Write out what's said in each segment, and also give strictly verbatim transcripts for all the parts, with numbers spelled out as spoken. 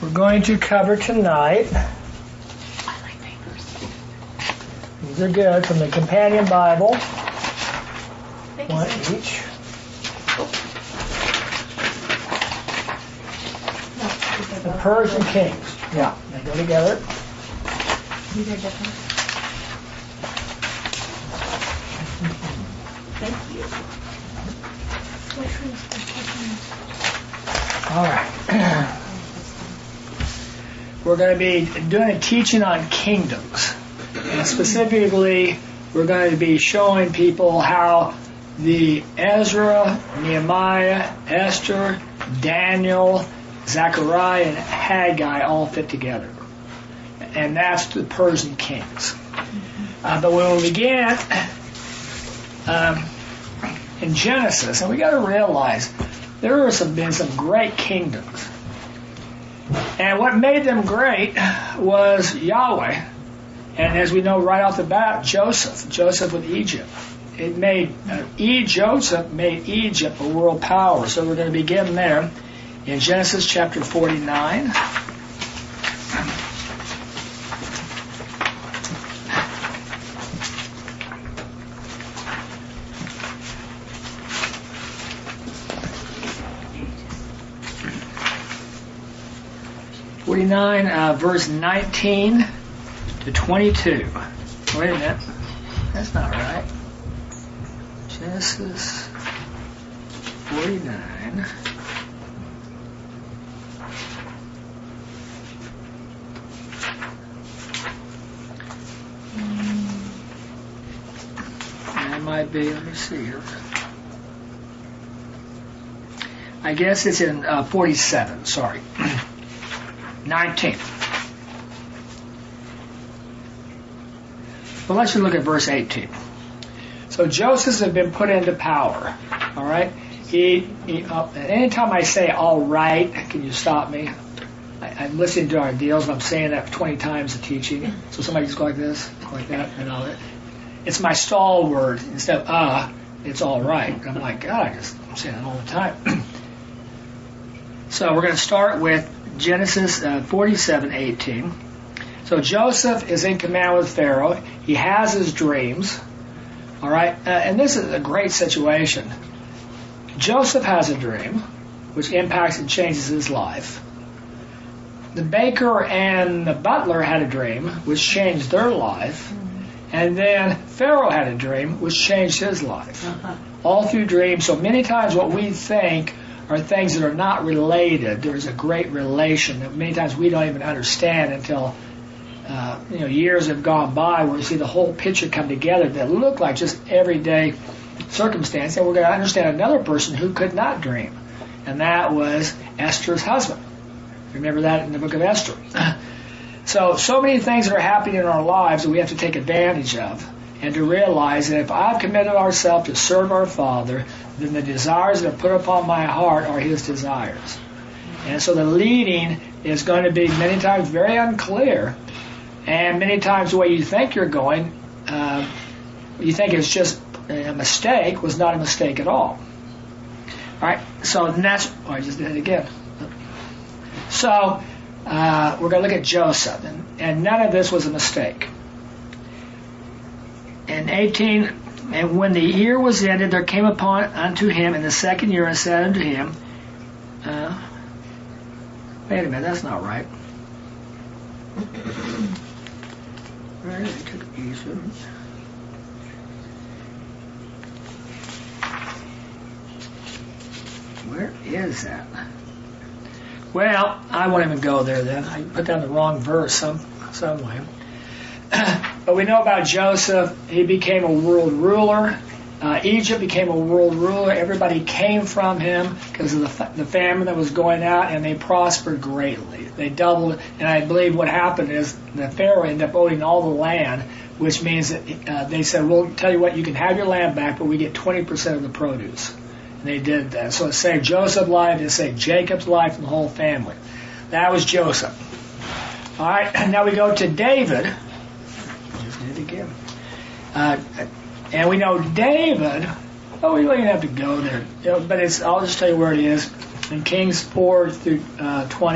we're going to cover tonight. I like papers. These are good from the Companion Bible. Thank One you. each. No, The Persian Kings. Yeah, they go together. These are different. Thank you. Which one's the second? All right. We're going to be doing a teaching on kingdoms. And specifically, we're going to be showing people how the Ezra, Nehemiah, Esther, Daniel, Zechariah, and Haggai all fit together. And that's the Persian kings. Uh, but when we begin um, in Genesis, and we got to realize there have some, been some great kingdoms. And what made them great was Yahweh. And as we know right off the bat, Joseph, Joseph with Egypt. It made, uh, e- Joseph made Egypt a world power. So we're going to begin there in Genesis chapter forty-nine. forty-nine, uh, verse nineteen to twenty-two. Wait a minute. That's not right. Genesis forty-nine. That might be, let me see here. I guess it's in uh, forty-seven, sorry. nineteen. Well, let's just look at verse eighteen. So Joseph has been put into power. All right. He, he, uh, anytime I say "all right," can you stop me? I, I'm listening to our deals, and I'm saying that twenty times a teaching. So somebody just go like this, like that, and all that. It's my stall word instead of "uh." It's all right. And I'm like, God, I just I'm saying that all the time. So we're going to start with Genesis uh, forty-seven eighteen. So Joseph is in command with Pharaoh. He has his dreams. All right, uh, and this is a great situation. Joseph has a dream, which impacts and changes his life. The baker and the butler had a dream, which changed their life. And then Pharaoh had a dream, which changed his life. Uh-huh. All through dreams. So many times what we think are things that are not related. There's a great relation that many times we don't even understand until uh, you know years have gone by, where we see the whole picture come together that look like just everyday circumstance. And we're going to understand another person who could not dream, and that was Esther's husband. Remember that in the book of Esther. So, so many things that are happening in our lives that we have to take advantage of, and to realize that if I've committed ourselves to serve our Father, then the desires that are put upon my heart are His desires. And so the leading is going to be many times very unclear, and many times the way you think you're going, uh, you think it's just a mistake, was not a mistake at all. All right, so that's, oh, I just did it again. So, uh, we're going to look at Joseph, and, and none of this was a mistake. In eighteen, and when the year was ended, there came upon unto him in the second year, and said unto him, uh, wait a minute, that's not right. Right, I took Egypt. Where is that? Well, I won't even go there then. I put down the wrong verse some some way. But we know about Joseph. He became a world ruler. Uh, Egypt became a world ruler. Everybody came from him because of the, fa- the famine that was going out, and they prospered greatly. They doubled, and I believe what happened is the Pharaoh ended up owning all the land, which means that uh, they said, we'll tell you what, you can have your land back, but we get twenty percent of the produce. And they did that. So it saved Joseph's life, it saved Jacob's life, and the whole family. That was Joseph. All right, and now we go to David. Just did it again. Uh, and we know David, oh, we don't even have to go there. You know, but it's, I'll just tell you where it is. In Kings four through uh, twenty,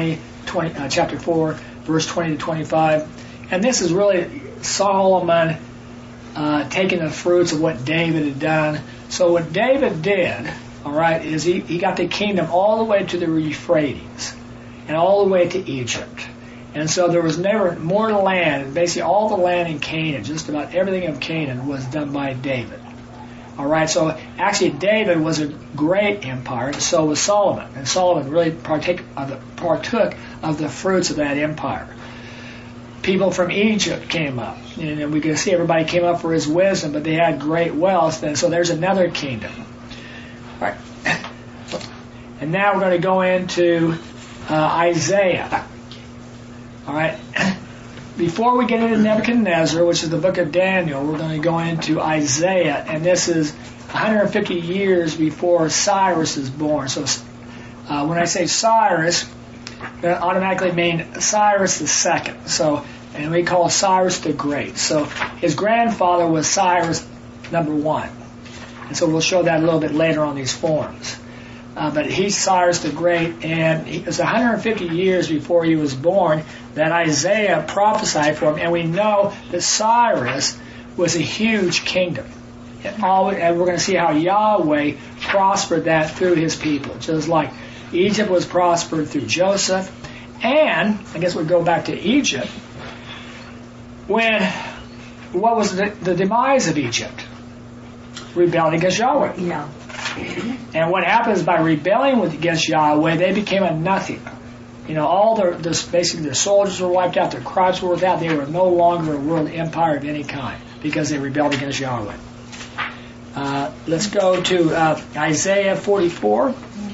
twenty, uh, chapter four, verse twenty to twenty-five. And this is really Solomon uh, taking the fruits of what David had done. So what David did, all right, is he, he got the kingdom all the way to the Euphrates and all the way to Egypt. And so there was never more land. Basically, all the land in Canaan, just about everything of Canaan, was done by David. All right, so actually David was a great empire, and so was Solomon. And Solomon really partake of the, partook of the fruits of that empire. People from Egypt came up, and we can see everybody came up for his wisdom, but they had great wealth, and so there's another kingdom. All right, and now we're going to go into uh, Isaiah. All right. Before we get into Nebuchadnezzar, which is the book of Daniel, we're going to go into Isaiah, and this is one hundred fifty years before Cyrus is born. So uh, when I say Cyrus, that automatically mean Cyrus the second. So, and we call Cyrus the Great. So his grandfather was Cyrus number one. And so we'll show that a little bit later on these forms. Uh, but he's Cyrus the Great, and it was one hundred fifty years before he was born that Isaiah prophesied for him. And we know that Cyrus was a huge kingdom. And, all, and we're going to see how Yahweh prospered that through his people. Just like Egypt was prospered through Joseph. And, I guess we'll go back to Egypt. When, what was the, the demise of Egypt? Rebelling against Yahweh. Yeah. And what happens by rebelling with, against Yahweh, they became a nothing. You know, all their, their basically their soldiers were wiped out, their crops were wiped out. They were no longer a world empire of any kind because they rebelled against Yahweh. Uh, let's go to uh, Isaiah forty-four.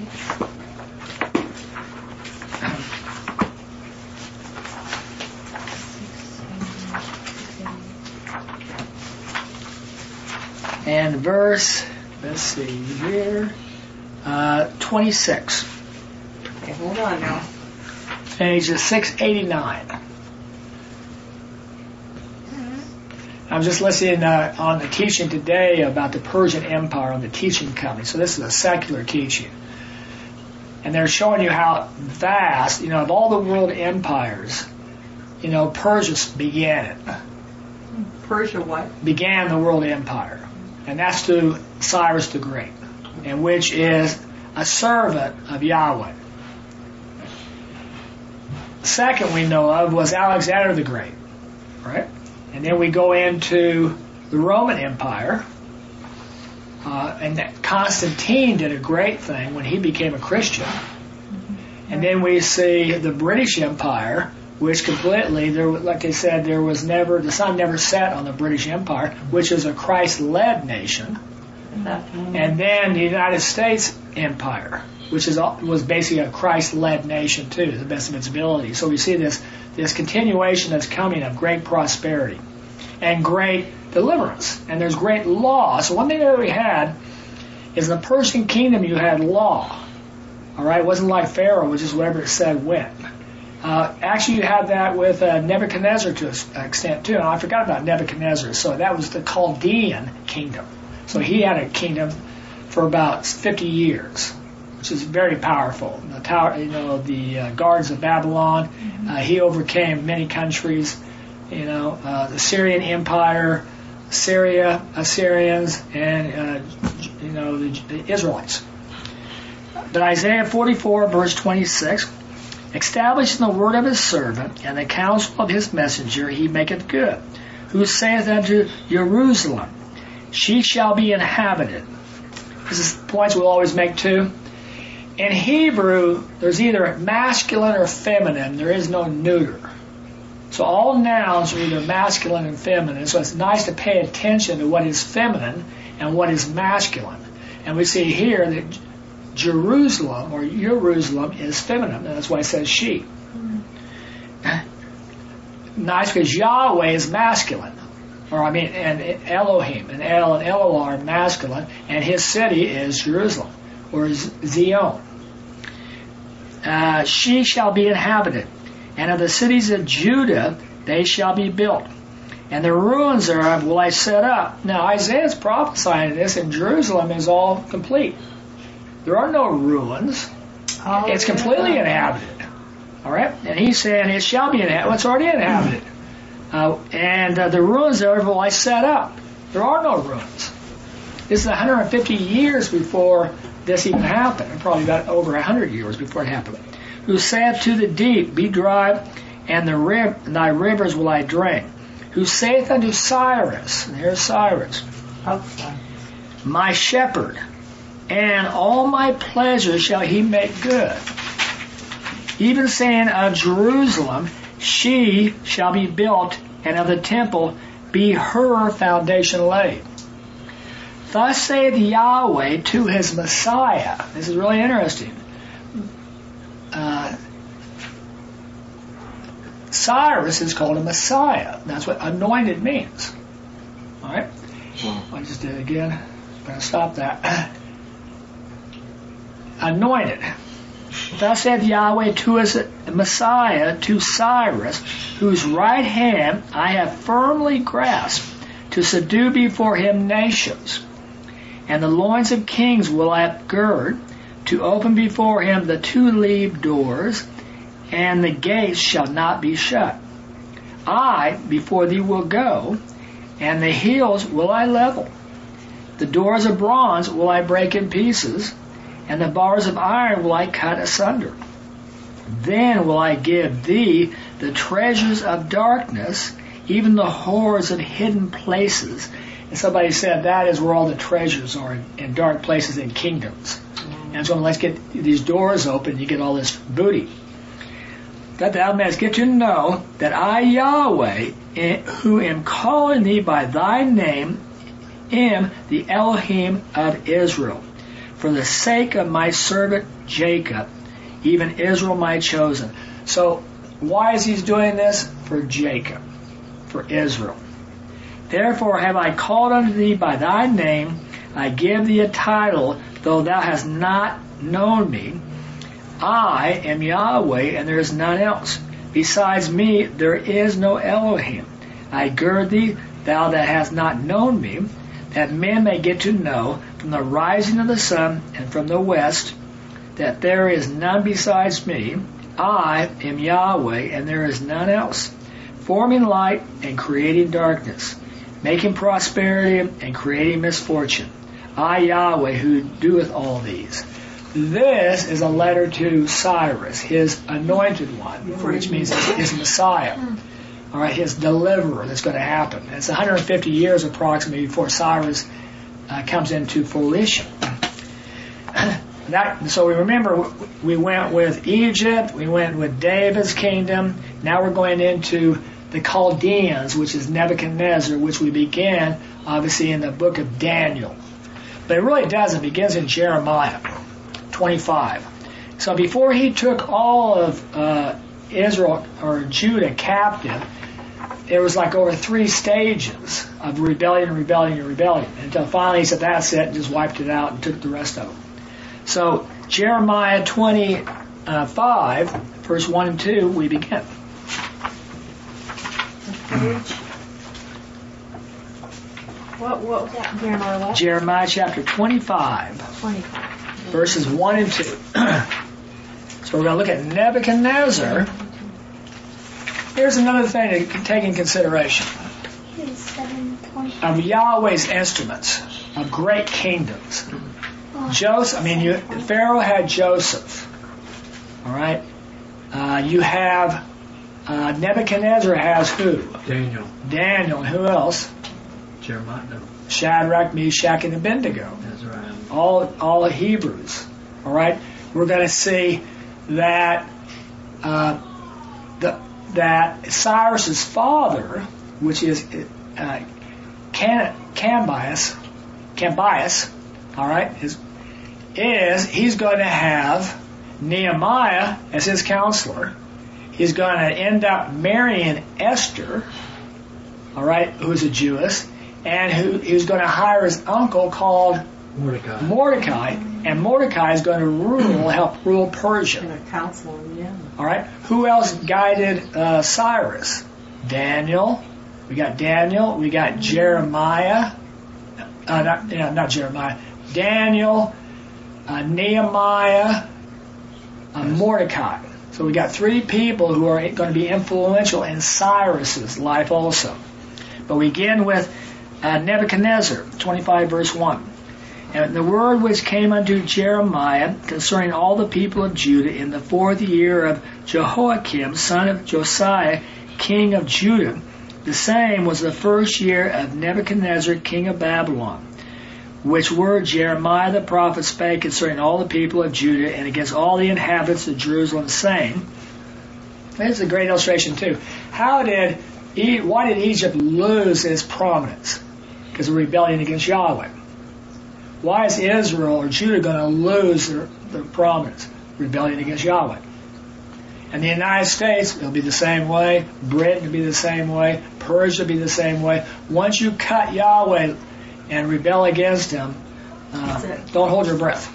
And verse, let's see here, uh, twenty-six. Okay, hold on now. Page six eighty-nine. I'm just listening uh, on the teaching today about the Persian Empire on the teaching company. So this is a secular teaching. And they're showing you how vast, you know, of all the world empires, you know, Persia began it. Persia what? Began the world empire. And that's through Cyrus the Great, and which is a servant of Yahweh. The second we know of was Alexander the Great, right? And then we go into the Roman Empire, uh, and that Constantine did a great thing when he became a Christian. And then we see the British Empire, which completely, there, like they said, there was never, the sun never set on the British Empire, which is a Christ-led nation. And then the United States Empire, which is was basically a Christ-led nation too, to the best of its ability. So we see this this continuation that's coming of great prosperity and great deliverance, and there's great law. So one thing that we had is in the Persian kingdom you had law. All right, it wasn't like Pharaoh, which is whatever it said went. Uh, actually, you have that with uh, Nebuchadnezzar to an extent too. And I forgot about Nebuchadnezzar. So that was the Chaldean kingdom. So he had a kingdom for about fifty years, which is very powerful. The tower, you know, the uh, guards of Babylon. Uh, he overcame many countries. You know, uh, the Syrian Empire, Syria, Assyrians, and uh, you know the, the Israelites. But Isaiah forty-four, verse twenty-six. Establishing the word of his servant and the counsel of his messenger, he maketh good. Who saith unto Jerusalem, she shall be inhabited. This is points we'll always make too. In Hebrew, there's either masculine or feminine. There is no neuter. So all nouns are either masculine and feminine. So it's nice to pay attention to what is feminine and what is masculine. And we see here that Jerusalem or Jerusalem is feminine, and that's why it says she. Mm-hmm. Nice, because Yahweh is masculine, or I mean, and Elohim, and El and Eloah are masculine, and his city is Jerusalem, or Zion. Uh, she shall be inhabited, and of the cities of Judah they shall be built, and the ruins thereof will I set up. Now Isaiah's prophesying this, and Jerusalem is all complete. There are no ruins. Oh, it's completely yeah. inhabited. All right, and he's saying it shall be inhabited. Well, it's already inhabited, uh, and uh, the ruins thereof will I set up. There are no ruins. This is one hundred fifty years before this even happened, and probably about over one hundred years before it happened. Who saith to the deep, be dry, and the rib- thy rivers will I drink. Who saith unto Cyrus, and here's Cyrus, Outside. my shepherd, and all my pleasure shall he make good. Even saying of Jerusalem, she shall be built, and of the temple be her foundation laid. Thus saith Yahweh to his Messiah. This is really interesting. Uh, Cyrus is called a Messiah. That's what anointed means. All right? I just did it again. I'm going to stop that. Anointed. Thus saith Yahweh to his Messiah, to Cyrus, whose right hand I have firmly grasped, to subdue before him nations. And the loins of kings will I gird, to open before him the two-leaved doors, and the gates shall not be shut. I before thee will go, and the hills will I level. The doors of bronze will I break in pieces, and the bars of iron will I cut asunder. Then will I give thee the treasures of darkness, even the hoards of hidden places. And somebody said that is where all the treasures are, in, in dark places in kingdoms. And so let's get these doors open, you get all this booty. That thou mayest get to know that I, Yahweh, who am calling thee by thy name, am the Elohim of Israel. For the sake of my servant Jacob, even Israel my chosen. So why is he doing this? For Jacob, for Israel. Therefore have I called unto thee by thy name, I give thee a title, though thou hast not known me. I am Yahweh, and there is none else. Besides me there is no Elohim. I gird thee, thou that hast not known me, that men may get to know from the rising of the sun and from the west that there is none besides me. I am Yahweh, and there is none else, forming light and creating darkness, making prosperity and creating misfortune. I, Yahweh, who doeth all these. This is a letter to Cyrus, his anointed one, which means his Messiah. All right, his deliverer that's going to happen. It's one hundred fifty years approximately before Cyrus uh, comes into fruition. That, so we remember we went with Egypt, we went with David's kingdom. Now we're going into the Chaldeans, which is Nebuchadnezzar, which we began obviously in the book of Daniel. But it really doesn't. It begins in Jeremiah twenty-five. So before he took all of uh, Israel or Judah captive, it was like over three stages of rebellion, rebellion, and rebellion, until finally he said, that's it, and just wiped it out and took the rest of them. So Jeremiah twenty-five, verse one and two, we begin. What, what was that? Jeremiah what? Jeremiah chapter twenty-five, twenty-five. verses one and two. So we're going to look at Nebuchadnezzar. Here's another thing to take in consideration. Of Yahweh's instruments, of great kingdoms. Joseph, I mean, you, Pharaoh had Joseph. All right? Uh, you have uh, Nebuchadnezzar has who? Daniel. Daniel. And who else? Jeremiah. No. Shadrach, Meshach, and Abednego. That's right. All, all Hebrews. All right? We're going to see that uh, the, that Cyrus's father, which is uh, Can, Cambias, Cambias, all right, is, is he's going to have Nehemiah as his counselor. He's going to end up marrying Esther, all right, who's a Jewess, and who he's going to hire his uncle called Mordecai. Mordecai, and Mordecai is going to rule, help rule Persia. And a counselor, yeah. All right. Who else guided uh, Cyrus? Daniel. We got Daniel. We got Jeremiah. Uh, not, you know, not Jeremiah. Daniel, uh, Nehemiah, uh, Mordecai. So we got three people who are going to be influential in Cyrus's life also. But we begin with uh, Nebuchadnezzar, twenty-five verse one. And the word which came unto Jeremiah concerning all the people of Judah in the fourth year of Jehoiakim, son of Josiah, king of Judah, the same was the first year of Nebuchadnezzar, king of Babylon, which word Jeremiah the prophet spake concerning all the people of Judah and against all the inhabitants of Jerusalem, saying, this is a great illustration too. How did, E- why did Egypt lose its prominence? Because of rebellion against Yahweh. Why is Israel or Judah going to lose their, their prominence? Rebellion against Yahweh. And the United States, it'll be the same way. Britain will be the same way. Persia will be the same way. Once you cut Yahweh and rebel against him, uh, don't hold your breath.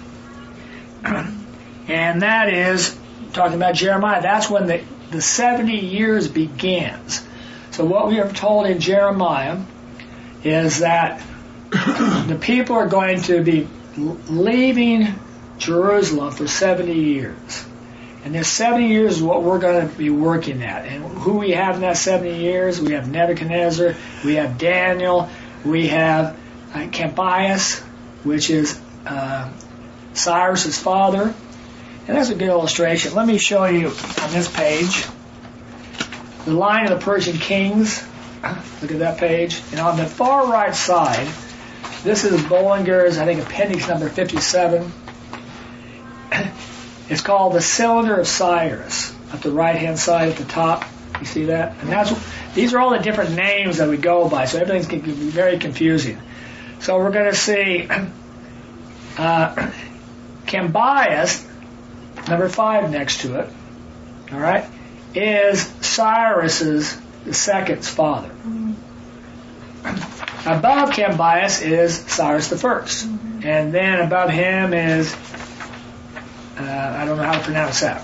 And that is, talking about Jeremiah, that's when the, the seventy years begins. So what we are told in Jeremiah is that the people are going to be leaving Jerusalem for seventy years. And this seventy years is what we're going to be working at. And who we have in that seventy years, we have Nebuchadnezzar, we have Daniel, we have uh, Cambias, which is uh, Cyrus's father. And that's a good illustration. Let me show you on this page the line of the Persian kings. Look at that page. And on the far right side, this is Bollinger's, I think, appendix number fifty-seven. It's called the Cylinder of Cyrus, at the right-hand side at the top. You see that? And that's these are all the different names that we go by, so everything's going to be very confusing. So we're going to see uh, Cambias, number five next to it, all right, is Cyrus's the second's father. Mm-hmm. Above Cambias is Cyrus the first, mm-hmm. and then above him is uh, I don't know how to pronounce that.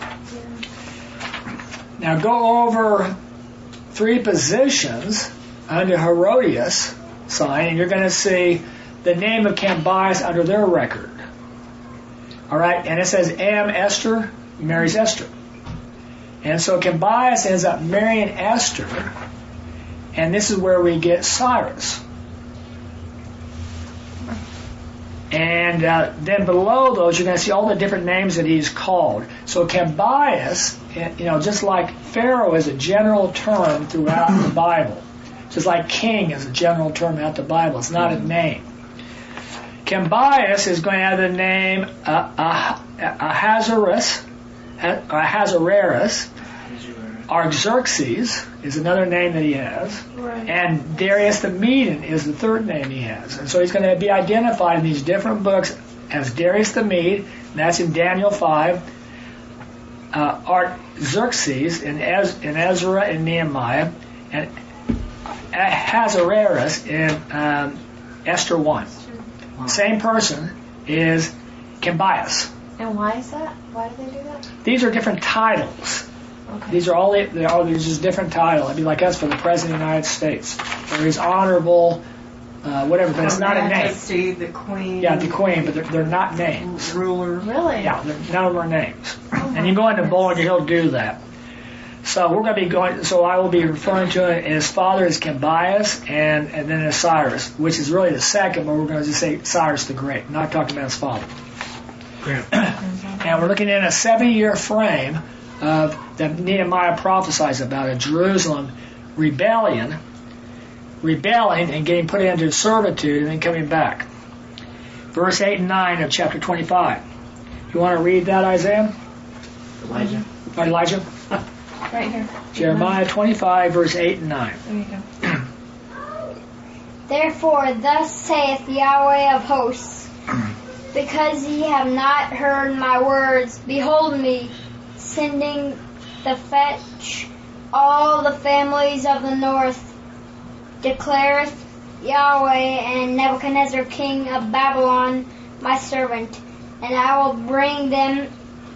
Yeah. Now go over three positions under Herodias sign, and you're going to see the name of Cambias under their record. All right, and it says M. Esther marries Esther. And so Cambias ends up marrying Esther, and this is where we get Cyrus. And uh, then below those, you're going to see all the different names that he's called. So Cambias, you know, just like Pharaoh is a general term throughout the Bible, just like king is a general term throughout the Bible. It's not a name. Cambias is going to have the name uh, Ahasuerus, Ahasuerus. Artaxerxes is another name that he has, right. And Darius the Median is the third name he has. And so he's going to be identified in these different books as Darius the Mede, and that's in Daniel five, uh, Artaxerxes in, Ez- in Ezra and Nehemiah, and Ahasuerus in um, Esther one. Wow. Same person is Cambias. And why is that? Why do they do that? These are different titles. Okay. These are all they are these just different titles. It'd be like us for the President of the United States, or his honorable, uh, whatever. But it's not a name. Majesty, the Queen. Yeah, the Queen, but they're, they're not names. Ruler. Really? Yeah, none of them are names. Oh, and you go into Bollinger, he'll do that. So we're going to be going. So I will be referring to it. His father is Cambias, and and then as Cyrus, which is really the second. But we're going to just say Cyrus the Great, not talking about his father. Great. And we're looking at a seven-year frame of that Nehemiah prophesies about a Jerusalem rebellion, rebelling and getting put into servitude and then coming back. Verse eight and nine of chapter twenty-five. You want to read that, Isaiah? Elijah. Or Elijah? Right here. Jeremiah twenty-five, verse eight and nine. There you go. Therefore, thus saith Yahweh of hosts, because ye have not heard my words, behold me, sending the fetch all the families of the north, declareth Yahweh, and Nebuchadnezzar king of Babylon my servant, and I will bring them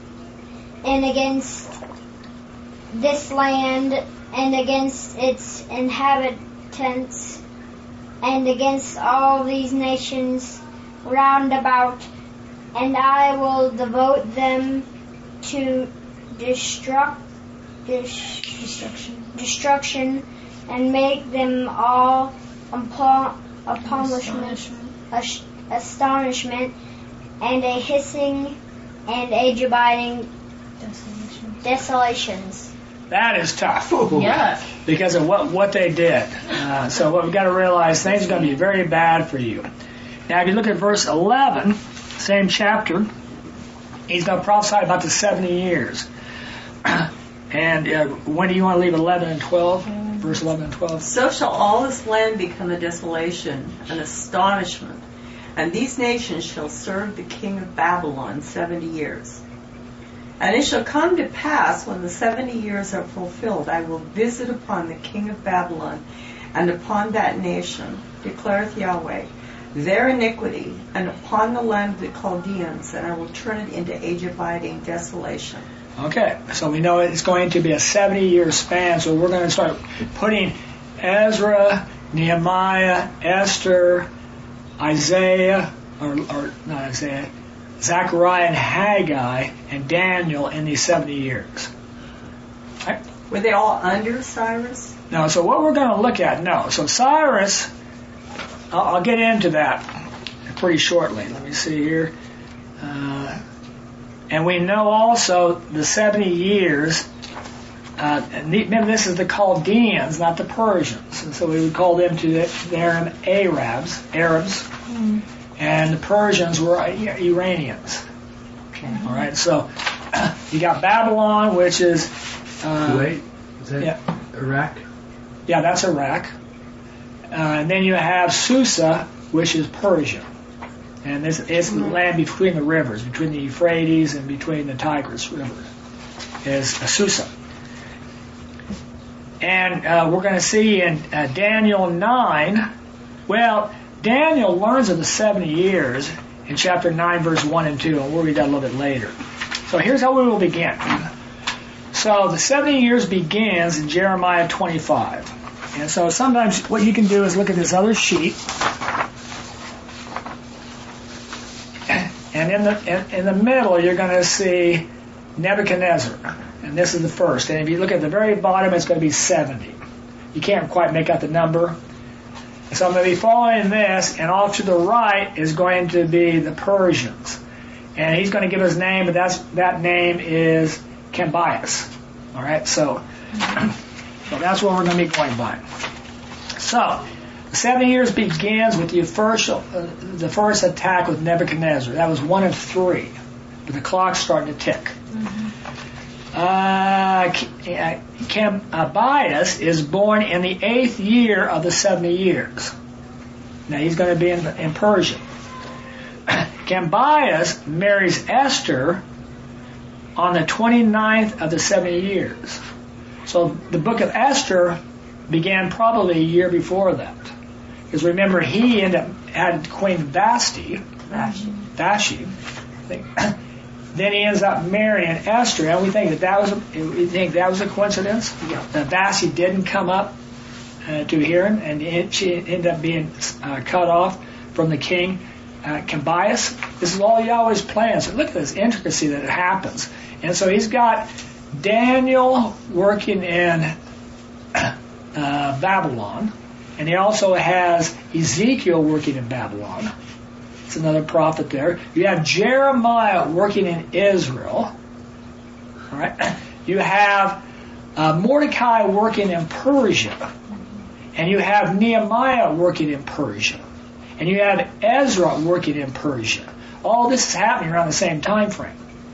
in against this land, and against its inhabitants, and against all these nations round about, and I will devote them to destruct, dis- Destruction. destruction and make them all upon, accomplishment, Astonishment. as- astonishment, and a hissing and age abiding Desolation. desolations. That is tough Yeah. because of what, what they did. Uh, so what we've got to realize, things are going to be very bad for you. Now, if you look at verse eleven, same chapter, he's going to prophesy about the seventy years. And uh, when do you want to leave eleven and twelve? Verse eleven and twelve. So shall all this land become a desolation, an astonishment, and these nations shall serve the king of Babylon seventy years. And it shall come to pass, when the seventy years are fulfilled, I will visit upon the king of Babylon and upon that nation, declareth Yahweh, their iniquity, and upon the land of the Chaldeans, and I will turn it into age-abiding desolation. Okay, so we know it's going to be a seventy-year span, so we're going to start putting Ezra, Nehemiah, Esther, Isaiah, or, or not Isaiah, Zechariah and Haggai and Daniel in these seventy years. Right? Were they all under Cyrus? Now, so what we're going to look at, no. So Cyrus, I'll, I'll get into that pretty shortly. Let me see here. Uh, and we know also the seventy years, uh, and the, remember this is the Chaldeans, not the Persians. And so we would call them to them Arabs, Arabs. Mm. And the Persians were Iranians. Okay. All right, so you got Babylon, which is uh, Kuwait? Is that yeah. Iraq? Yeah, that's Iraq. Uh, and then you have Susa, which is Persia. And this is the land between the rivers, between the Euphrates and between the Tigris River, is Susa. And uh, we're going to see in uh, Daniel nine, well, Daniel learns of the seventy years in chapter nine, verse one and two, and we'll read that a little bit later. So here's how we will begin. So the seventy years begins in Jeremiah twenty-five. And so sometimes what you can do is look at this other sheet, and in the in, in the middle you're going to see Nebuchadnezzar, and this is the first. And if you look at the very bottom, it's going to be seventy. You can't quite make out the number. So I'm going to be following this, and off to the right is going to be the Persians. And he's going to give his name, but that's, that name is Cambias. All right, so, so that's what we're going to be going by. So, the seven years begins with the first, uh, the first attack with Nebuchadnezzar. That was one of three, but the clock's starting to tick. Mm-hmm. Uh, Cambias is born in the eighth year of the seventy years. Now he's going to be in, in Persia. Cambias marries Esther on the twenty-ninth of the seventy years. So the book of Esther began probably a year before that. Because remember, he ended up had Queen Vashti. Vashti. Vashti. I think. Then he ends up marrying Esther, and we think that that was a, we think that was a coincidence. Yeah. That Vashti didn't come up uh, to hear him, and it, she ended up being uh, cut off from the king, uh, Cambias. This is all Yahweh's plans. So look at this intricacy that it happens. And so he's got Daniel working in uh, Babylon, and he also has Ezekiel working in Babylon. It's another prophet there. You have Jeremiah working in Israel. All right. You have uh, Mordecai working in Persia. And you have Nehemiah working in Persia. And you have Ezra working in Persia. All this is happening around the same time frame.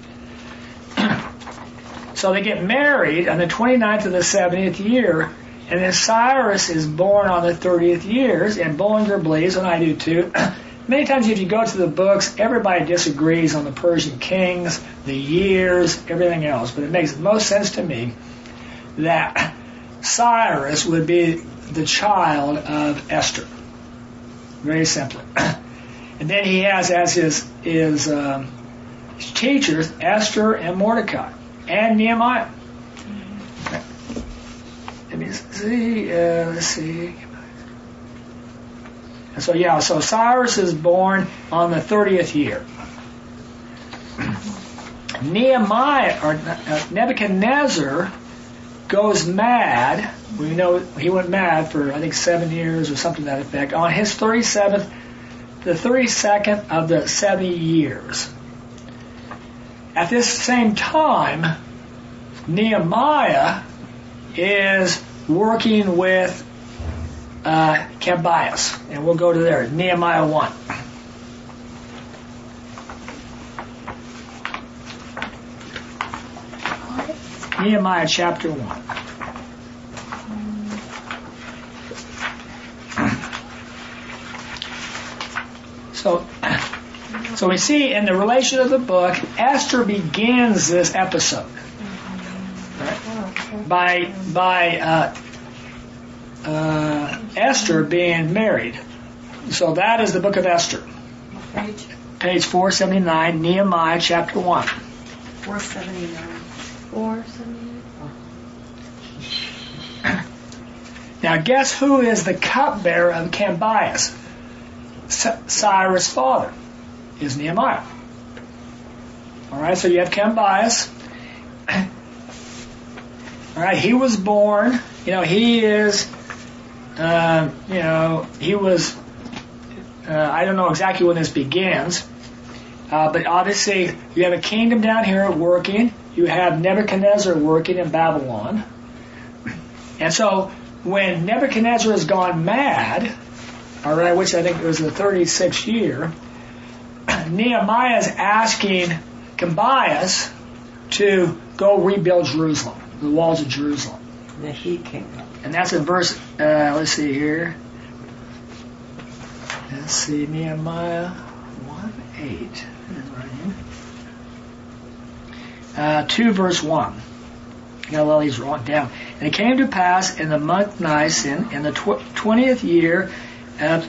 So they get married on the twenty-ninth of the seventieth year, and then Cyrus is born on the thirtieth year, and Bullinger believes, and I do too. Many times if you go to the books, everybody disagrees on the Persian kings, the years, everything else. But it makes the most sense to me that Cyrus would be the child of Esther. Very simply. And then he has as his, his, um, his teachers Esther and Mordecai and Nehemiah. Let me see. Uh, let's see. So yeah, so Cyrus is born on the thirtieth year. Nehemiah, or uh, Nebuchadnezzar goes mad. We know he went mad for, I think, seven years or something to that effect. On his thirty-seventh, the thirty-second of the seventy years. At this same time, Nehemiah is working with uh, Cambias. And we'll go to there, Nehemiah one. Nehemiah chapter one. So, so we see in the relation of the book, Esther begins this episode right, by by uh, uh, Esther being married. So that is the book of Esther. Page Page four seventy-nine, Nehemiah chapter one. four seventy-nine. Four seventy-nine. Now guess who is the cupbearer of Cambias? Cyrus' father is Nehemiah. Alright, so you have Cambias. Alright, he was born, you know, he is, uh, you know, he was, uh, I don't know exactly when this begins, uh, but obviously you have a kingdom down here working, you have Nebuchadnezzar working in Babylon, and so when Nebuchadnezzar has gone mad, all right, which I think was the thirty-sixth year, Nehemiah is asking Cambias to go rebuild Jerusalem, the walls of Jerusalem. The he kingdom. And that's in verse, uh, let's see here. Let's see, Nehemiah one eight. Uh, two verse one. Got a lot of these wrong down. And it came to pass in the month Nisan, in the tw- twentieth year, Uh,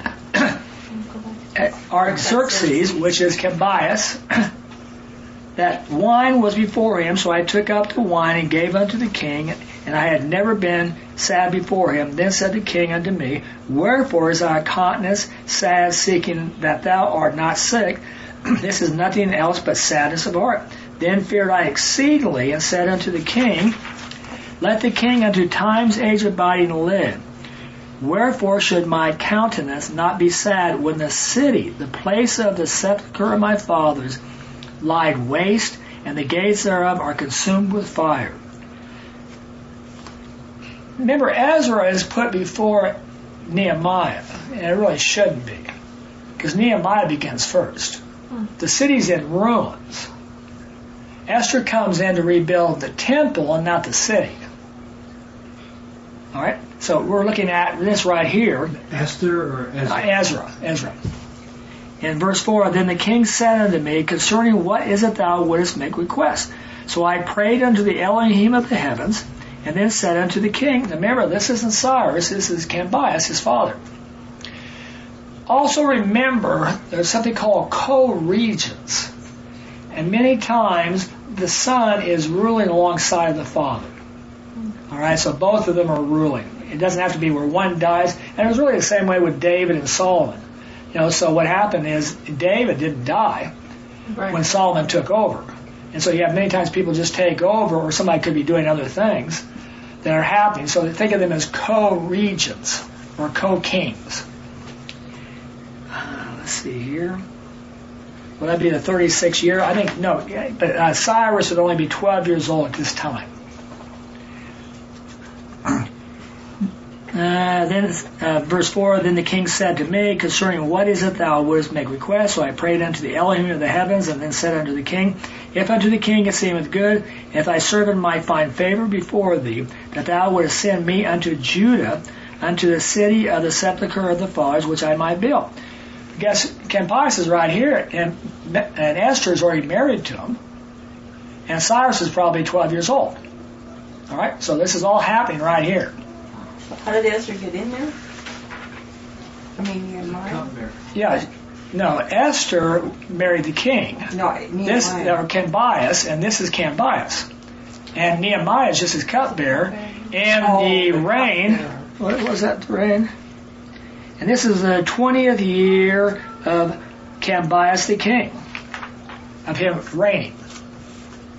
Artaxerxes, which is Cambias, that wine was before him, so I took up the wine and gave unto the king, and I had never been sad before him. Then said the king unto me, Wherefore is thy countenance sad, seeking that thou art not sick? This is nothing else but sadness of heart. Then feared I exceedingly, and said unto the king, Let the king unto time's age abiding live. Wherefore should my countenance not be sad when the city, the place of the sepulchre of my fathers, lied waste, and the gates thereof are consumed with fire? Remember, Ezra is put before Nehemiah, and it really shouldn't be, because Nehemiah begins first. The city's in ruins. Esther comes in to rebuild the temple and not the city. All right, so we're looking at this right here. Esther or Ezra? Uh, Ezra, Ezra. In verse four, Then the king said unto me, Concerning what is it thou wouldest make request? So I prayed unto the Elohim of the heavens, and then said unto the king, remember, this isn't Cyrus, this is Cambias, his father. Also remember, there's something called co-regents. And many times, the son is ruling alongside of the father. All right, so both of them are ruling. It doesn't have to be where one dies. And it was really the same way with David and Solomon. You know, so what happened is David didn't die right. when Solomon took over. And so you have many times people just take over, or somebody could be doing other things that are happening. So think of them as co-regents or co-kings. Uh, let's see here. Will that be the thirty-sixth year? I think, no, but uh, Cyrus would only be twelve years old at this time. Uh, then uh, verse four, Then the king said to me, Concerning what is it thou wouldest make request? So I prayed unto the Elohim of the heavens, and then said unto the king, If unto the king it seemeth good, if thy servant might find favor before thee, that thou wouldest send me unto Judah, unto the city of the sepulchre of the fathers, which I might build. I guess Cambias is right here, and, and Esther is already married to him, and Cyrus is probably twelve years old. All right, so this is all happening right here. How did Esther get in there? I mean, Nehemiah? Yeah, no, Esther married the king. No, Nehemiah. This, or Cambias, and this is Cambias. And Nehemiah is just his cupbearer. And Oh, the the reign, cupbearer. what was that reign? And this is the twentieth year of Cambias the king, of him reigning.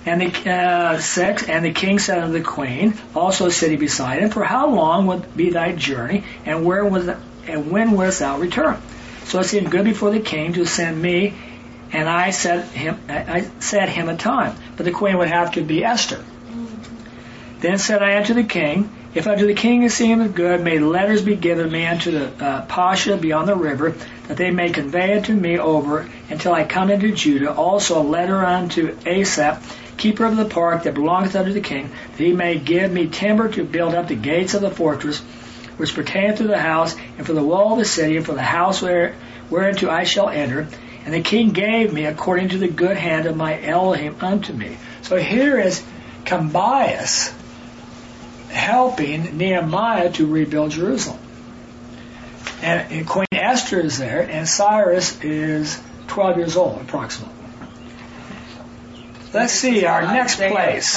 And the uh, six, and the king said unto the queen, also sitting beside him, for how long would be thy journey, and where was and when wouldst thou return? So it seemed good before the king to send me, and I set him I set him a time. But the queen would have to be Esther. Then said I unto the king, if unto the king it seemeth good, may letters be given me unto the uh, Pasha beyond the river, that they may convey it to me over until I come into Judah. Also a letter unto Asaph, keeper of the park that belongeth unto the king, that he may give me timber to build up the gates of the fortress, which pertaineth to the house, and for the wall of the city, and for the house where, whereunto I shall enter. And the king gave me according to the good hand of my Elohim unto me. So here is Cambias helping Nehemiah to rebuild Jerusalem. And, and Queen Esther is there, and Cyrus is twelve years old, approximately. Let's see, our next place.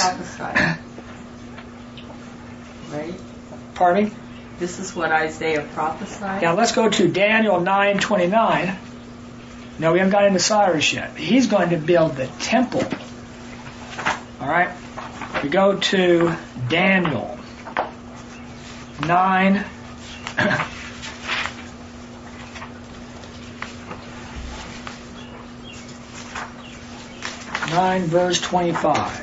Right? Pardon me? This is what Isaiah prophesied? Now let's go to Daniel nine twenty-nine. No, we haven't got into Cyrus yet. He's going to build the temple. All right? We go to Daniel nine. nine verse twenty-five.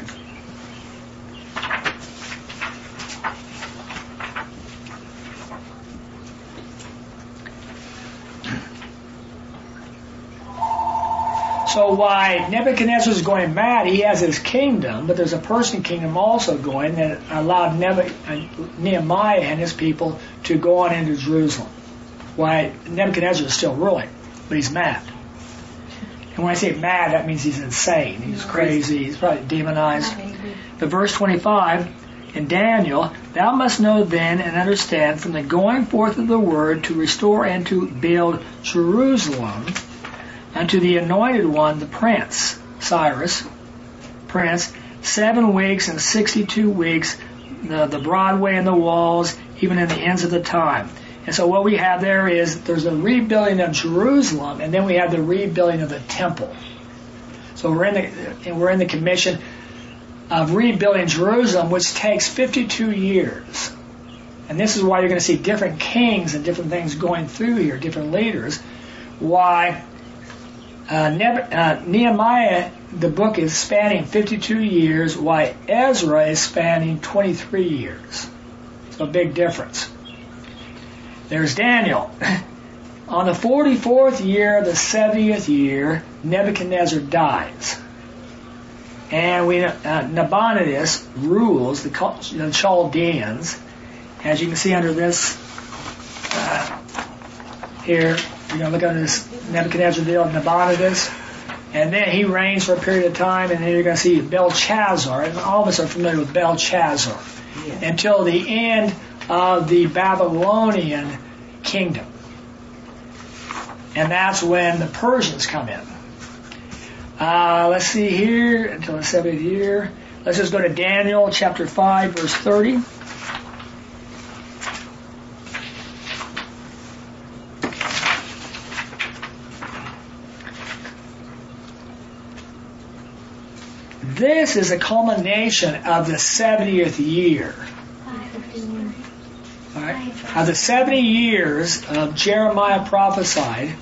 So why Nebuchadnezzar is going mad, he has his kingdom, but there's a Persian kingdom also going that allowed Nehemiah and his people to go on into Jerusalem. Why Nebuchadnezzar is still ruling, but he's mad. And when I say mad, that means he's insane. He's crazy. He's probably demonized. But verse twenty-five, in Daniel, thou must know then and understand from the going forth of the word to restore and to build Jerusalem unto the anointed one, the prince, Cyrus, prince, seven weeks and sixty-two weeks, the, the broad way in the walls, even in the ends of the time. And so what we have there is there's a rebuilding of Jerusalem, and then we have the rebuilding of the temple. So we're in the and we're in the commission of rebuilding Jerusalem, which takes fifty-two years. And this is why you're going to see different kings and different things going through here, different leaders. Why uh, Neb- uh, Nehemiah, the book is spanning fifty-two years, why Ezra is spanning twenty-three years. So a big difference. There's Daniel. On the forty-fourth year of the seventieth year, Nebuchadnezzar dies. And we, uh, Nabonidus rules the, the Chaldeans. As you can see under this, uh, here, you're going to look under this Nebuchadnezzar deal, Nabonidus. And then he reigns for a period of time, and then you're going to see Belshazzar. And all of us are familiar with Belshazzar. Yeah. Until the end of the Babylonian kingdom. And that's when the Persians come in. Uh, let's see here, until the seventieth year. Let's just go to Daniel chapter five, verse thirty. This is a culmination of the seventieth year. All right. Of the seventy years of Jeremiah prophesied,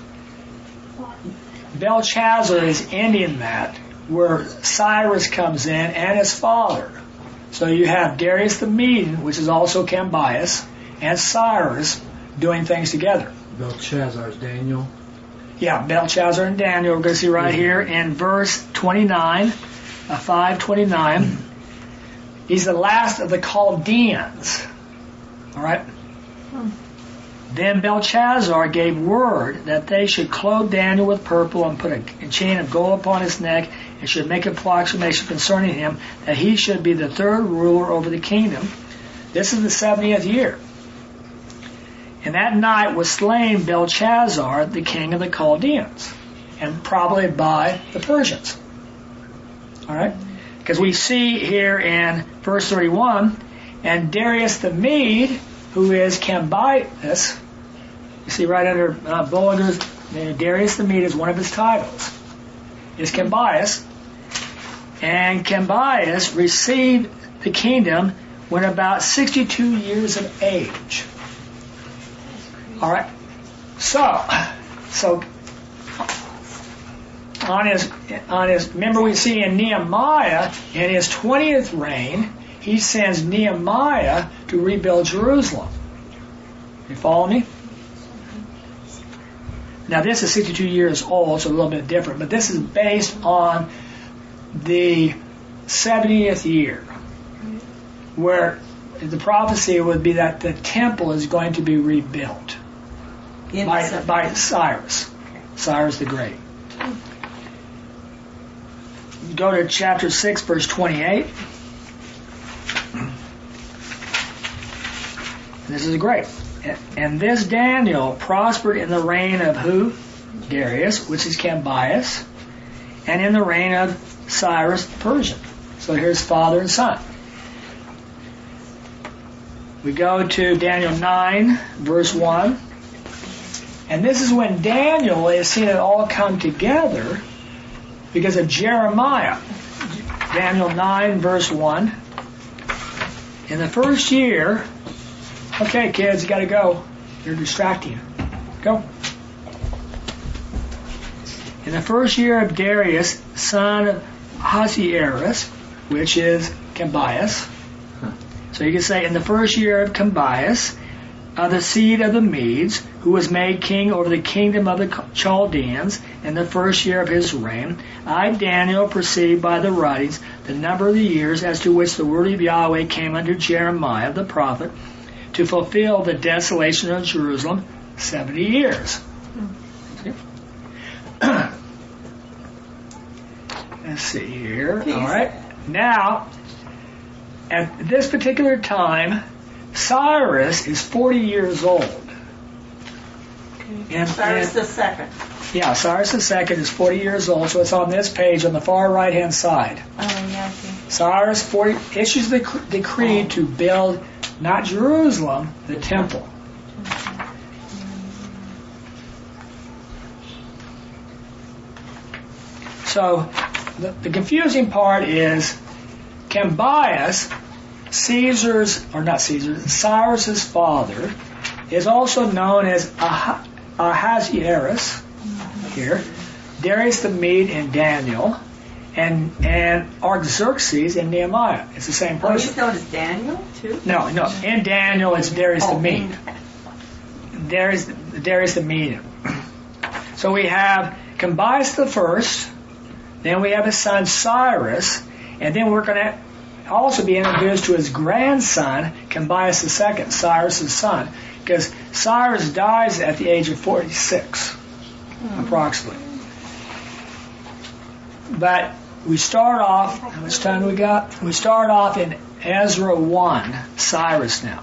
Belshazzar is ending that, where Cyrus comes in and his father. So you have Darius the Median, which is also Cambias, and Cyrus doing things together. Belshazzar is Daniel. Yeah, Belshazzar and Daniel. We're going to see right here in verse twenty-nine, uh, five twenty-nine. He's the last of the Chaldeans. All right. Hmm. Then Belshazzar gave word that they should clothe Daniel with purple and put a, a chain of gold upon his neck, and should make a proclamation concerning him that he should be the third ruler over the kingdom. This is the seventieth year. And that night was slain Belshazzar, the king of the Chaldeans, and probably by the Persians. All right, because we see here in verse thirty-one. And Darius the Mede, who is Cambias, you see right under uh, Bullinger's, Darius the Mede is one of his titles, is Cambias. And Cambyses received the kingdom when about sixty-two years of age. All right. So, so on his on his remember we see in Nehemiah in his twentieth reign, he sends Nehemiah to rebuild Jerusalem. You follow me? Now this is sixty-two years old, so a little bit different, but this is based on the seventieth year, where the prophecy would be that the temple is going to be rebuilt In by, the by Cyrus, Cyrus the Great. Go to chapter six, verse twenty-eight. This is great. And this Daniel prospered in the reign of who? Darius, which is Cambyses, and in the reign of Cyrus the Persian. So here's father and son. We go to Daniel nine, verse one. And this is when Daniel is seeing it all come together because of Jeremiah. Daniel nine, verse one. In the first year, okay, kids, you got to go. You're distracting. Go. In the first year of Darius, son of Ahasuerus, which is Cambyses. So you can say, in the first year of Cambyses, of the seed of the Medes, who was made king over the kingdom of the Chaldeans, in the first year of his reign, I, Daniel, perceived by the writings the number of the years as to which the word of Yahweh came unto Jeremiah the prophet, to fulfill the desolation of Jerusalem, seventy years. Let's see here. All right. Now, at this particular time, Cyrus is forty years old. And, Cyrus and, the second. Yeah, Cyrus the second is forty years old, so it's on this page on the far right-hand side. Oh, yeah, okay. Cyrus forty, issues the decree to build not Jerusalem, the temple. So the, the confusing part is Cambyses, Caesar's, or not Caesar's, Cyrus's father, is also known as ah- Ahasuerus here, Darius the Mede and Daniel, and and Artaxerxes and Nehemiah. It's the same Oh, person. he's known as Daniel, too? No, no. In Daniel, it's Darius Oh, the Mede. Darius, Darius the Mede. So we have Cambyses the first, then we have his son Cyrus, and then we're going to also be introduced to his grandson, Cambyses the second, Cyrus' son, because Cyrus dies at the age of forty-six, mm. approximately. But we start off, how much time we got? We start off in Ezra one, Cyrus now.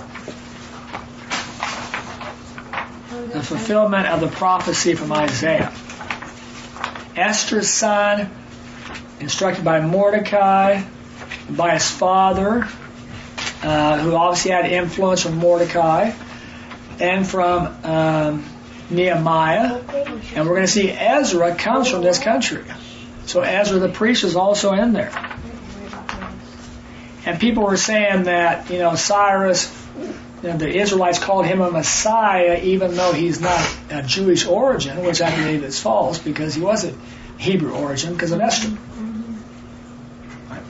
The fulfillment of the prophecy from Isaiah. Esther's son, instructed by Mordecai, by his father, uh, who obviously had influence from Mordecai, and from um, Nehemiah. And we're going to see Ezra comes from this country. So Ezra the priest is also in there. And people were saying that, you know, Cyrus, you know, the Israelites called him a Messiah even though he's not a Jewish origin, which I believe is false because he was a Hebrew origin because of Esther. Right.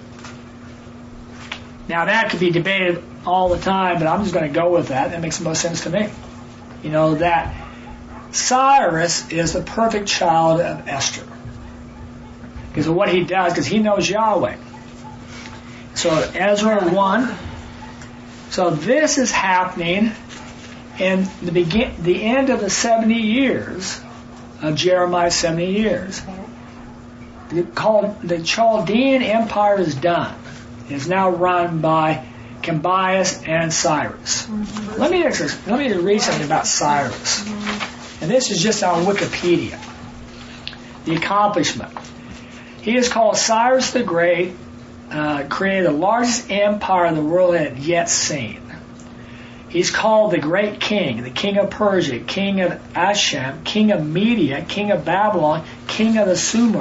Now that could be debated all the time, but I'm just going to go with that. That makes the most sense to me. You know, that Cyrus is the perfect child of Esther. Because of what he does, because he knows Yahweh. So Ezra one. So this is happening in the begin, the end of the seventy years of Jeremiah's seventy years. The, called, the Chaldean Empire is done. It's now run by Cambyses and Cyrus. Mm-hmm. Let me let me read something about Cyrus. Mm-hmm. And this is just on Wikipedia. The accomplishment. He is called Cyrus the Great, uh, created the largest empire the world had yet seen. He's called the Great King, the King of Persia, King of Asham, King of Media, King of Babylon, King of the Sumer,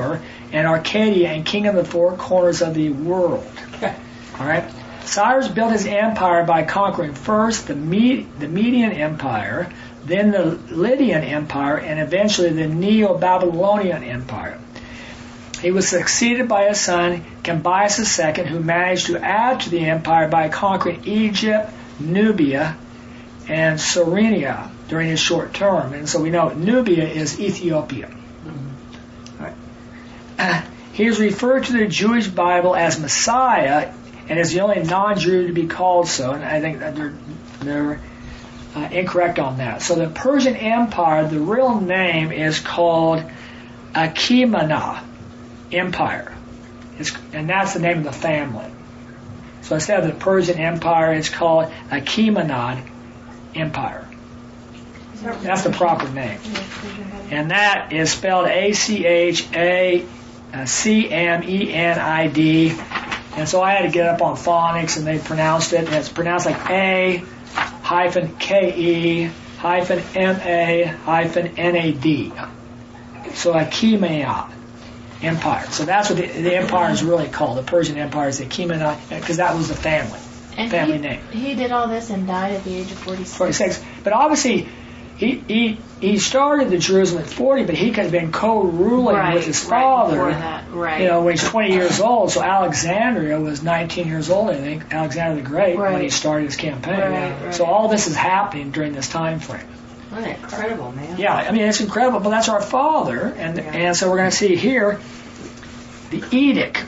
and Arcadia, and king of the four corners of the world. All right. Cyrus built his empire by conquering first the Med- the Median Empire, then the Lydian Empire, and eventually the Neo-Babylonian Empire. He was succeeded by his son Cambyses the Second, who managed to add to the empire by conquering Egypt, Nubia, and Cyrenia during his short term. And so we know Nubia is Ethiopia. Mm-hmm. Right. Uh, he is referred to the Jewish Bible as Messiah, and is the only non-Jew to be called so. And I think that they're they're uh, incorrect on that. So the Persian Empire, the real name is called Achaemenid Empire, it's, and that's the name of the family. So instead of the Persian Empire, it's called Achaemenid Empire. That's the proper name. And that is spelled A C H A C M E N I D. And so I had to get up on phonics, and they pronounced it. And it's pronounced like A hyphen K E hyphen M A hyphen N A D. So Achaemenid Empire. So that's what the, the empire is really called. The Persian Empire is the Achaemenid, because that was the family. And family he, name. He did all this and died at the age of forty-six. forty-six. But obviously, he he he started the Jerusalem at forty, but he could have been co-ruling right, with his right father. before that. Right. You know, when he's twenty years old. So Alexandria was nineteen years old, I think. Alexander the Great right. when he started his campaign. Right, right. So all this is happening during this time frame. What incredible, man. Yeah, I mean, it's incredible. But that's our father, and Yeah. and so we're going to see here the edict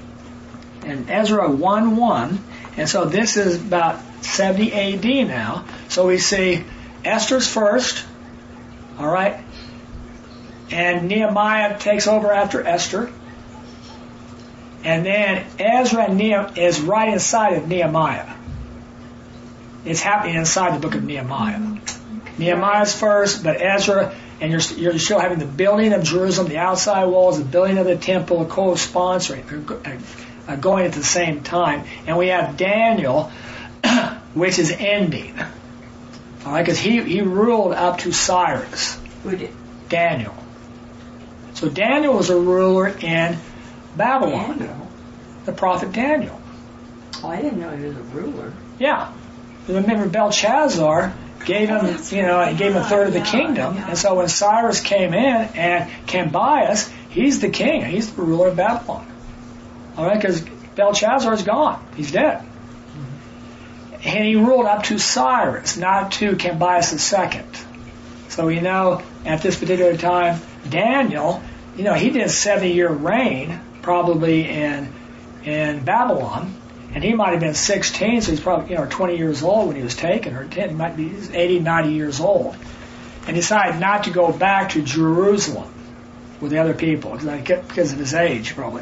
in Ezra one one. And so this is about seventy A D now. So we see Esther's first, all right, and Nehemiah takes over after Esther, and then Ezra and Nehemiah is right inside of Nehemiah. It's happening inside the book of Nehemiah. Mm-hmm. Nehemiah's first, but Ezra, and you're you're still having the building of Jerusalem, the outside walls, the building of the temple, co-sponsoring. Uh, going at the same time, and we have Daniel, which is ending. All right, because he he ruled up to Cyrus. Who did? Daniel. So Daniel was a ruler in Babylon. Daniel. The prophet Daniel. Oh, I didn't know he was a ruler. Yeah. Remember, Belshazzar gave him, you know, he gave him a third of the Yeah, kingdom, yeah. and so when Cyrus came in, and Cambyses, he's the king, he's the ruler of Babylon. All right, because Belshazzar is gone. He's dead. Mm-hmm. And he ruled up to Cyrus, not to Cambyses the Second. So we know at this particular time, Daniel, you know, he did a seventy-year reign, probably in in Babylon, and he might have been sixteen, so he's probably, you know, twenty years old when he was taken, or ten, he might be eighty, ninety years old, and decided not to go back to Jerusalem with the other people because of his age, probably.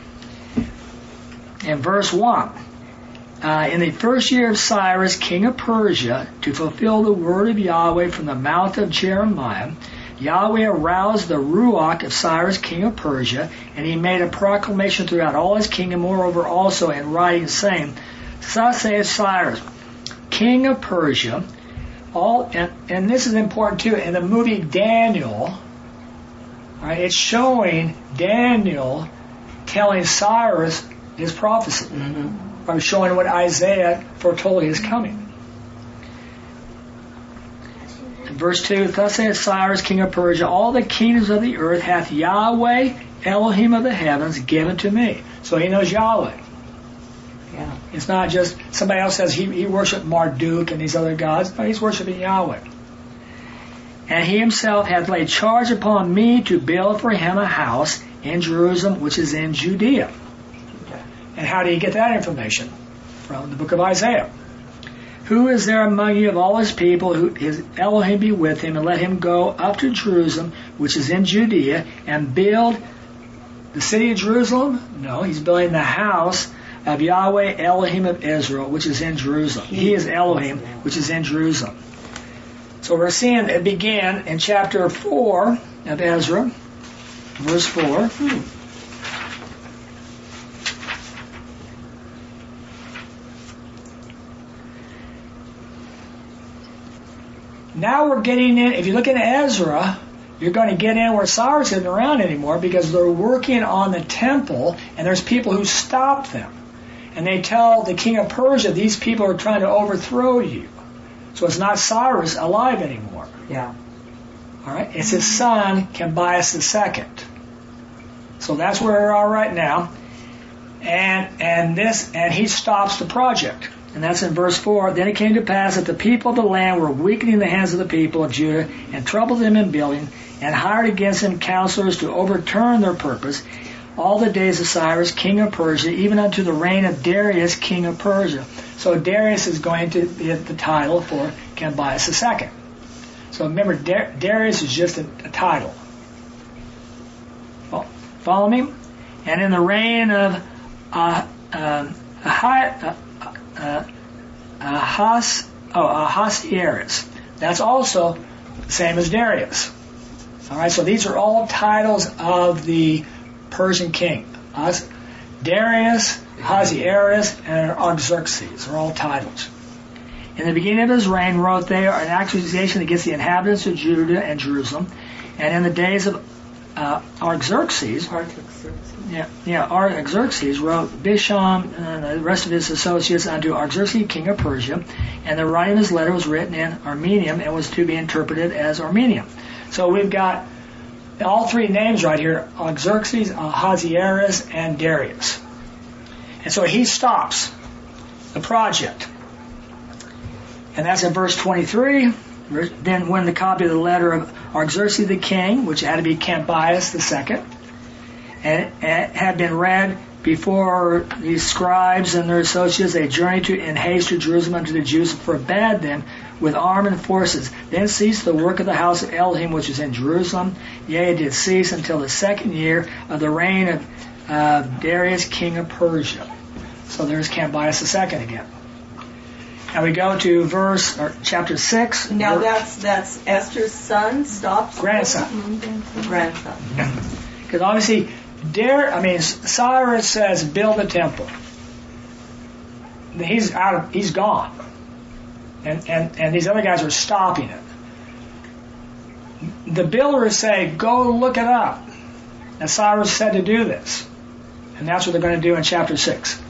In verse one, uh, in the first year of Cyrus, king of Persia, to fulfill the word of Yahweh from the mouth of Jeremiah, Yahweh aroused the Ruach of Cyrus, king of Persia, and he made a proclamation throughout all his kingdom, moreover also in writing, saying, Thus saith Cyrus, king of Persia, all, and, and this is important too, in the movie Daniel, all right, it's showing Daniel telling Cyrus his prophecy, mm-hmm. by showing what Isaiah foretold his coming. In verse two, Thus saith Cyrus, king of Persia, all the kingdoms of the earth hath Yahweh, Elohim of the heavens, given to me. So he knows Yahweh. Yeah. It's not just somebody else says he, he worshiped Marduk and these other gods. No, he's worshiping Yahweh. And he himself hath laid charge upon me to build for him a house in Jerusalem, which is in Judea. And how do you get that information? From the book of Isaiah. Who is there among you of all his people, who his Elohim be with him, and let him go up to Jerusalem, which is in Judea, and build the city of Jerusalem? No, he's building the house of Yahweh, Elohim of Israel, which is in Jerusalem. He is Elohim, which is in Jerusalem. So we're seeing it began in chapter four of Ezra, verse four. Hmm. Now we're getting in, if you look at Ezra, you're going to get in where Cyrus isn't around anymore because they're working on the temple and there's people who stop them. And they tell the king of Persia, these people are trying to overthrow you. So it's not Cyrus alive anymore. Yeah. All right? It's his son, Cambyses the Second. So that's where we are right now. And and this and he stops the project. And that's in verse four. Then it came to pass that the people of the land were weakening the hands of the people of Judah and troubled them in building and hired against them counselors to overturn their purpose all the days of Cyrus, king of Persia, even unto the reign of Darius, king of Persia. So Darius is going to be the title for Cambyses the Second. So remember, Dar- Darius is just a, a title. Well, follow me? And in the reign of uh, uh, uh, uh, Ahas, oh, Ahasuerus. That's also the same as Darius. All right, so these are all titles of the Persian king. As- Darius, Ahasuerus, and Artaxerxes are all titles. In the beginning of his reign wrote they an accusation against the inhabitants of Judah and Jerusalem, and in the days of uh, Artaxerxes, Artaxerxes. yeah, yeah, Artaxerxes wrote Bisham and the rest of his associates unto Artaxerxes, king of Persia, and the writing of his letter was written in Armenian and was to be interpreted as Armenian. So we've got all three names right here, Artaxerxes, Ahasuerus, and Darius. And so he stops the project. And that's in verse twenty-three. Then when the copy of the letter of Artaxerxes the king, which had to be Cambyses the Second, and it had been read before these scribes and their associates, they journeyed to, in haste to Jerusalem unto the Jews, and forbade them with arm and forces. Then ceased the work of the house of Elohim, which was in Jerusalem. Yea, it did cease until the second year of the reign of uh, Darius, king of Persia. So there's Cambyses the Second again. And we go to verse or chapter six. Now ver- that's that's Esther's son stops. grandson. Grandson. Because obviously, Dar- I mean, Cyrus says build a temple. He's out of, he's gone, and and and these other guys are stopping it. The builders say go look it up, and Cyrus said to do this, and that's what they're going to do in chapter six.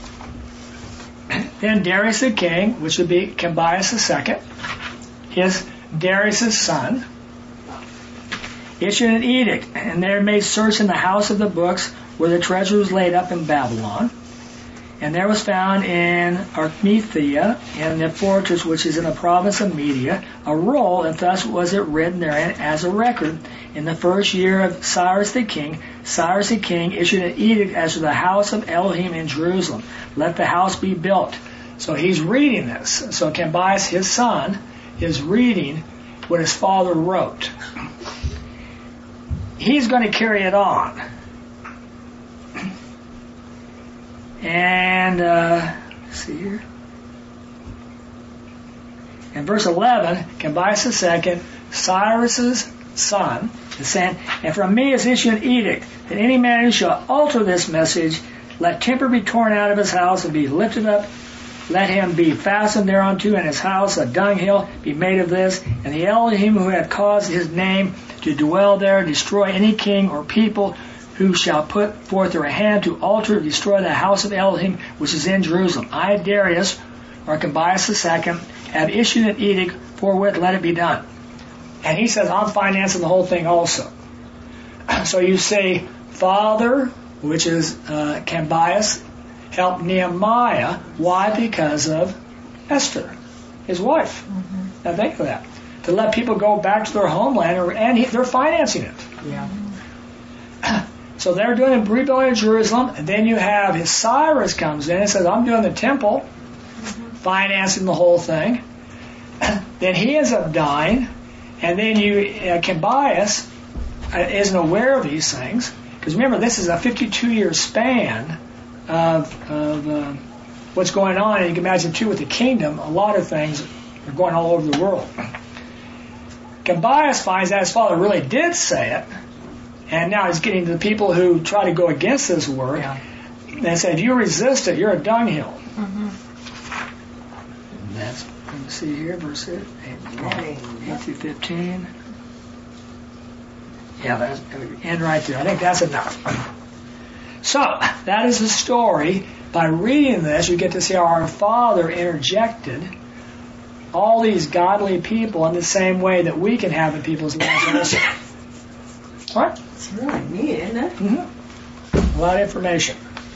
Then Darius the king, which would be Cambyses the Second, his Darius' son, issued an edict, and there made search in the house of the books where the treasure was laid up in Babylon. And there was found in Archmethea, in the fortress which is in the province of Media, a roll, and thus was it written therein as a record. In the first year of Cyrus the king, Cyrus the king issued an edict as to the house of Elohim in Jerusalem. Let the house be built. So he's reading this. So Cambyses, his son, is reading what his father wrote. He's going to carry it on. And, uh, let's see here. In verse eleven, Cambyses the Second, Cyrus's son, is saying, and from me is issued an edict that any man who shall alter this message, let timber be torn out of his house and be lifted up. Let him be fastened thereunto, and his house a dunghill be made of this. And the Elohim who had caused his name to dwell there, destroy any king or people who shall put forth their hand to alter or destroy the house of Elohim which is in Jerusalem. I, Darius, or Cambyses the Second, have issued an edict, forthwith let it be done. And he says, I'm financing the whole thing also. So you say, Father, which is uh, Cambyses, helped Nehemiah. Why? Because of Esther, his wife. Mm-hmm. Now think of that. To let people go back to their homeland, or, and he, they're financing it. Yeah. So they're doing rebuilding Jerusalem, and then you have his Cyrus comes in and says, I'm doing the temple, mm-hmm. financing the whole thing. Then he ends up dying, and then you uh, Cambyses uh, isn't aware of these things, because remember, this is a fifty-two year span of, of uh, what's going on, and you can imagine too with the kingdom, a lot of things are going all over the world. Cambyses finds that his father really did say it, and now he's getting to the people who try to go against this word, yeah. and say, if you resist it, you're a dunghill. Mm-hmm. And that's, let me see here, verse eight, eight, eight through fifteen. Yeah, that's end right there. I think that's enough. So, that is the story. By reading this, you get to see how our Father interjected all these godly people in the same way that we can have in people's lives also. All right? It's really neat, isn't it? Mm-hmm. A lot of information.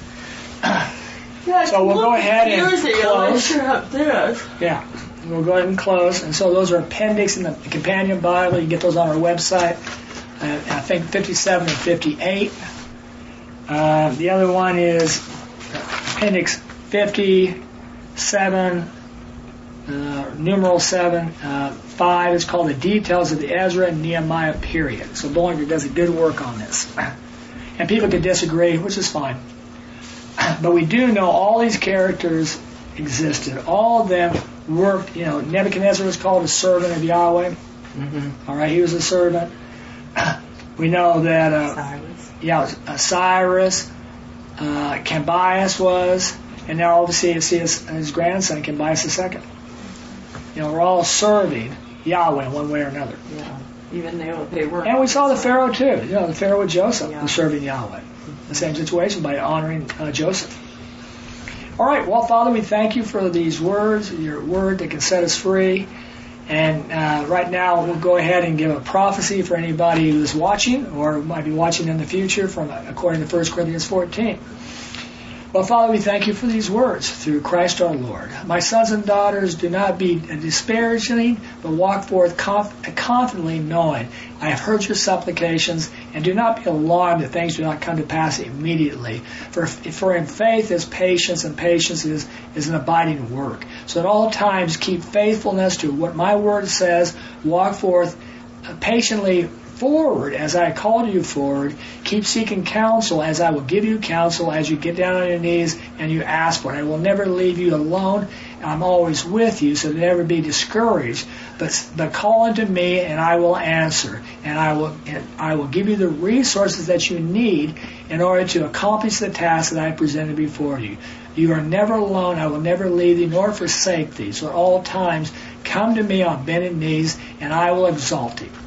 Yeah, So we'll go ahead and close. Up this. Yeah, we'll go ahead and close. And so those are appendix in the companion Bible. You can get those on our website. Uh, I think fifty-seven and fifty-eight. Uh, the other one is appendix fifty-seven, uh, numeral seven, uh, five. It's called the details of the Ezra and Nehemiah period. So Bollinger does a good work on this. And people can disagree, which is fine. But we do know all these characters existed. All of them worked. You know, Nebuchadnezzar was called a servant of Yahweh. Mm-hmm. All right, he was a servant. We know that uh, Cyrus. yeah, uh, Cyrus, uh, Cambias was, and now obviously you see his, his grandson, Cambias the second. You know, we're all serving Yahweh in one way or another. Yeah. Even though they were. And we saw the Pharaoh too. You know, the Pharaoh with Joseph Yeah. was serving Yahweh. The same situation by honoring uh, Joseph. All right, well, Father, we thank you for these words, your word that can set us free. And uh, right now, we'll go ahead and give a prophecy for anybody who is watching or might be watching in the future, from according to First Corinthians fourteen. Well, Father, we thank you for these words through Christ our Lord. My sons and daughters, do not be disparaging, but walk forth conf- confidently, knowing I have heard your supplications, and do not be alarmed that things do not come to pass immediately. For, for in faith is patience, and patience is, is an abiding work. So at all times keep faithfulness to what my word says, walk forth patiently forward as I called you forward. Keep seeking counsel as I will give you counsel as you get down on your knees and you ask for it. I will never leave you alone. I'm always with you, so never be discouraged. But but call unto me and I will answer, and I will and I will give you the resources that you need in order to accomplish the task that I presented before you. You are never alone. I will never leave thee nor forsake thee. So at all times come to me on bended knees, and I will exalt thee.